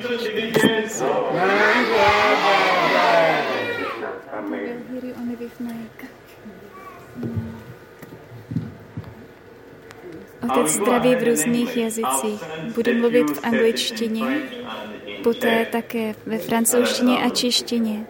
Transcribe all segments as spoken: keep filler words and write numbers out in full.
Otec zdraví v různých jazycích. Budu mluvit v angličtině, poté také ve francouzštině a češtině.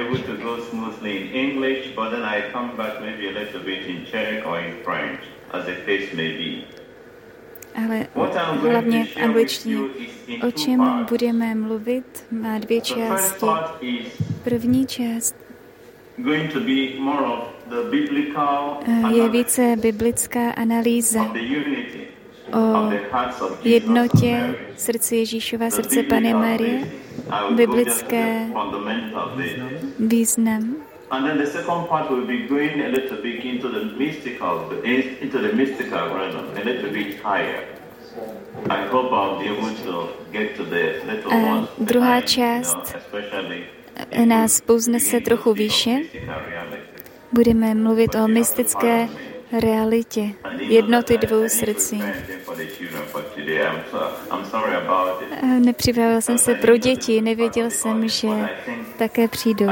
Ale hlavně v angličtině. O čem budeme mluvit, má dvě části. První část je více biblická analýza o jednotě srdce Ježíšova, srdce Panny Marie, biblické význam. And then the second part will be going a little bit into the mystical, into the mystical realm, a little bit higher. I hope I'll be able to get to the little ones. Druhá část nás povznese trochu výše. Budeme mluvit o mystické realitě jednoty dvou srdcí. Nepřipravil jsem se pro děti, nevěděl jsem, že také přijdou.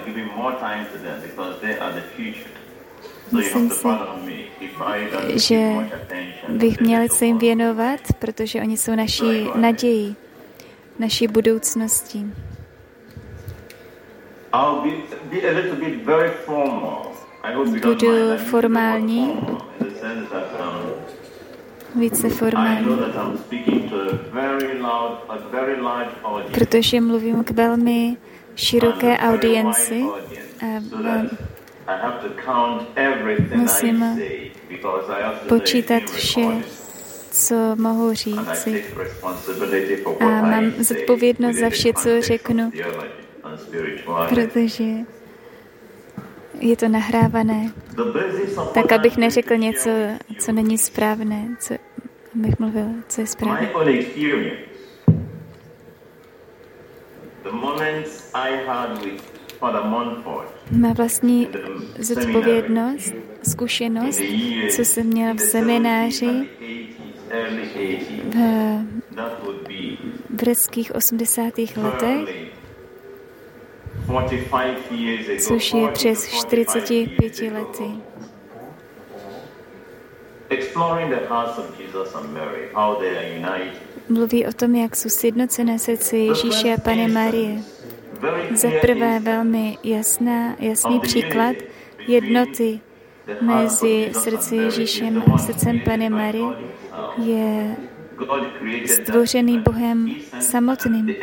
Myslím si, že bych měl se jim věnovat, protože oni jsou naší nadějí, naší budoucností. Budu formální, více formální, protože mluvím k velmi široké audienci a musím počítat vše, co mohu říci. A mám zodpovědnost za vše, co řeknu, protože je to nahrávané, tak abych neřekl něco, co není správné, co abych mluvil, co je správné. Má vlastní zodpovědnost, zkušenost, co jsem měl v semináři v brzkých osmdesátých letech, což je přes čtyřicet pět lety. Mluví o tom, jak jsou sjednocené srdce Ježíše a Panny Marie. Za prvé velmi jasná, jasný příklad jednoty mezi srdce Ježíšem a srdcem Panny Marie je stvořený Bohem samotným.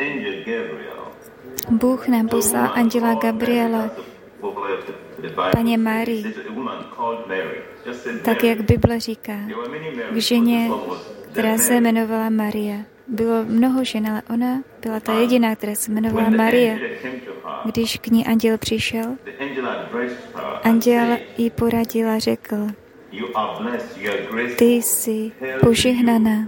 Bůh nám poslal anděla Gabriela Paně Marii, tak jak Bible říká, k ženě, která se jmenovala Maria. Bylo mnoho žen, ale ona byla ta jediná, která se jmenovala Maria. Když k ní anděl přišel, anděl jí poradil a řekl, ty jsi požehnaná.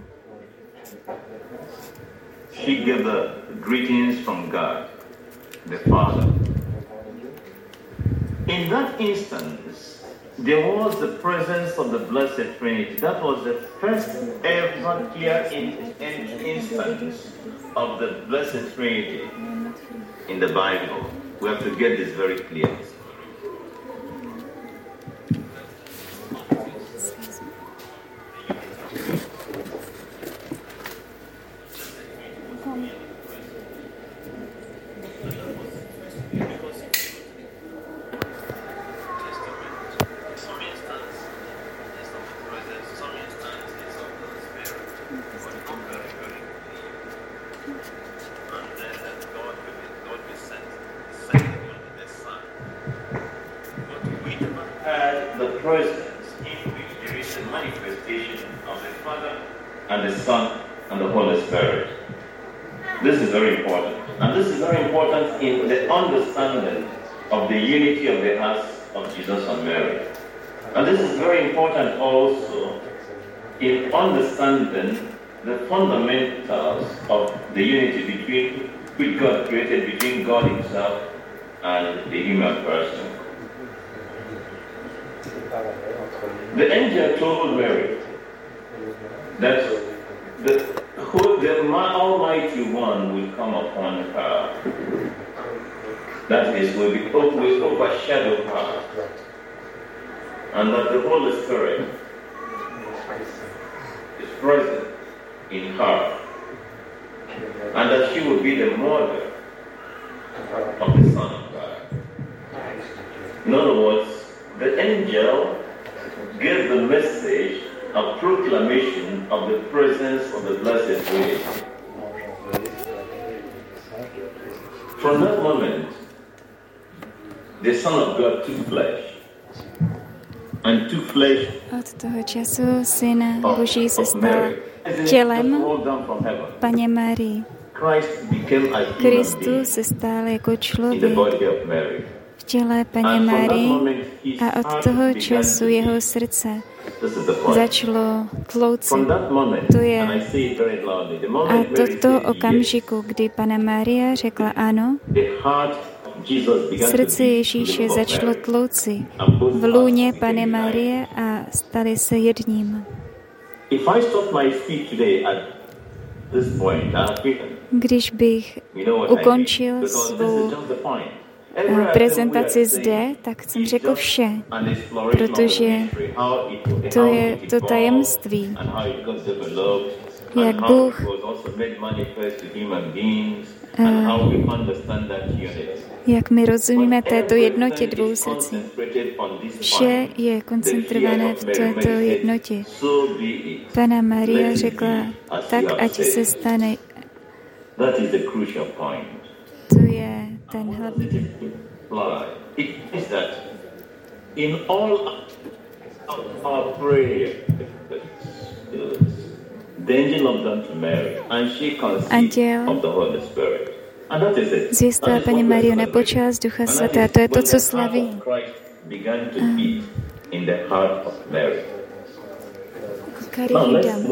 The Father. In that instance, there was the presence of the Blessed Trinity. That was the first ever clear in, in, instance of the Blessed Trinity in the Bible. We have to get this very clear. And the Son and the Holy Spirit. This is very important. And this is very important in the understanding of the unity of the hearts of Jesus and Mary. And this is very important also in understanding the fundamentals of the unity between which God created between God Himself and the human person. The angel told Mary that the the Almighty One will come upon her. That is, will be will overshadow her, and that the Holy Spirit is present in her, and that she will be the mother of the Son of God. In other words, the angel gave the message of proclamation of the presence of the Blessed Trinity. From that moment, the Son of God took flesh, and took flesh. Od toho času Syn Boží se stal tělem Panně Marii. Kristus se stal jako člověk v těle Panně Marii a od toho času jeho srdce začalo tlouci. To je a toto okamžiku, kdy Panna Maria řekla ano, srdce Ježíše začalo tlouci v lůně Panny Marie a stali se jedním. Když bych ukončil svou prezentaci zde, tak jsem řekl vše, protože to je to tajemství, jak Bůh jak my rozumíme této jednotě dvou srdcí. Vše je koncentrované v této jednotě. Panna Maria řekla, tak ať se stane. To je ten hlavní. Anděl zjistil Paní Mariu nepočal z Ducha Svatého. To je to, co slaví. Karidam.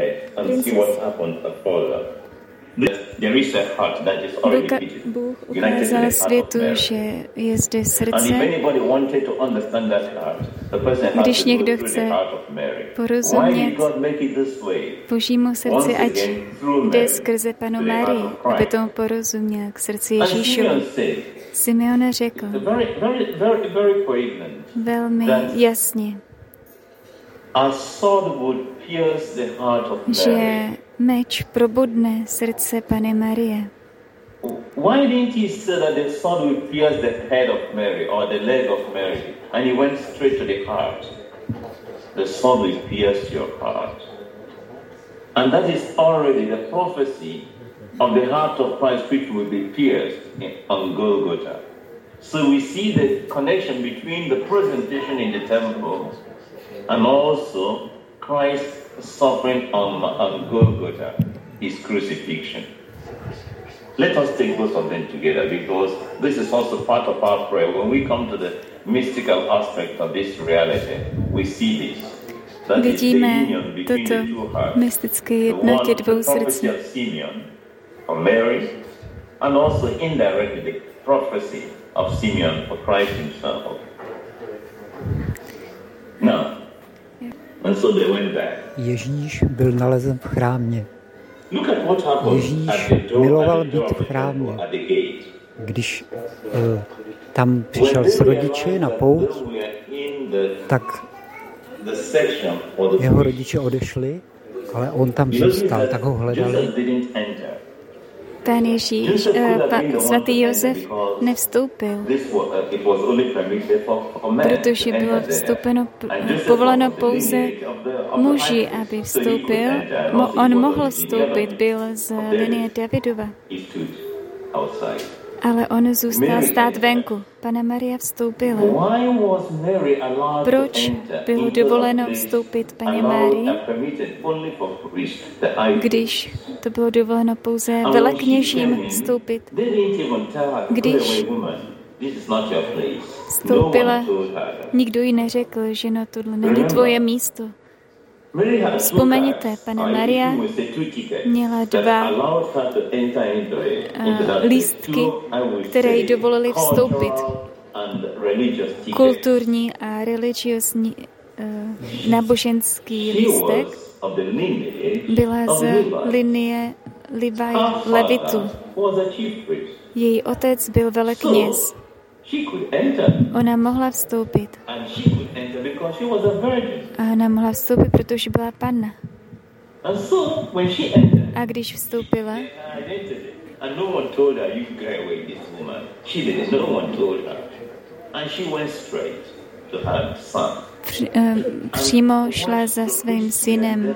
Bůh ukázal světu, že je zde srdce. Když někdo chce porozumět Božímu srdci, ať jde skrze Panu Marii, aby tomu porozuměl k srdci Ježíšovi. Simeon řekl velmi jasně, že meč probodne srdce Panny Marie. Why didn't he say that the sword will pierce the head of Mary or the leg of Mary, and he went straight to the heart? The sword will pierce your heart. And that is already the prophecy of the heart of Christ, which will be pierced on Golgotha. So we see the connection between the presentation in the temple and also Christ suffering on, on Golgotha, his crucifixion. Let us take both of them together, because this is also part of our prayer. When we come to the mystical aspect of this reality, we see this. That Vidíme toto mystické jednotě dvou srdcí. For Mary, and also indirectly the prophecy of Simeon for Christ himself. Now, and so they went back. Ježíš byl nalezen v chrámě. Ježíš miloval být v chrámě. Když uh, tam přišel s rodiči na pouť, tak jeho rodiče odešli, ale on tam zůstal, tak ho hledali. Pán Ježíš, uh, svatý Josef nevstoupil, protože bylo vstoupeno, povoleno pouze muži, aby vstoupil. Mo, on mohl vstoupit, byl z linie Davidova. Ale on zůstal stát venku. Panna Maria vstoupila. Proč bylo dovoleno vstoupit Paně Marii, když to bylo dovoleno pouze velekněžím vstoupit? Když vstoupila, nikdo jí neřekl, že no, tohle není tvoje místo. Vzpomeňte, Panna Maria měla dva lístky, které jí dovolily vstoupit. Kulturní a religiozní uh, náboženský lístek byla z linie Levi, Levitu. Její otec byl velekněz. Ona mohla vstoupit. A ona mohla vstoupit, protože byla panna. A když vstoupila, Při, um, přímo šla za svým synem.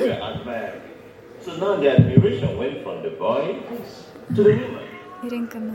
Jirenka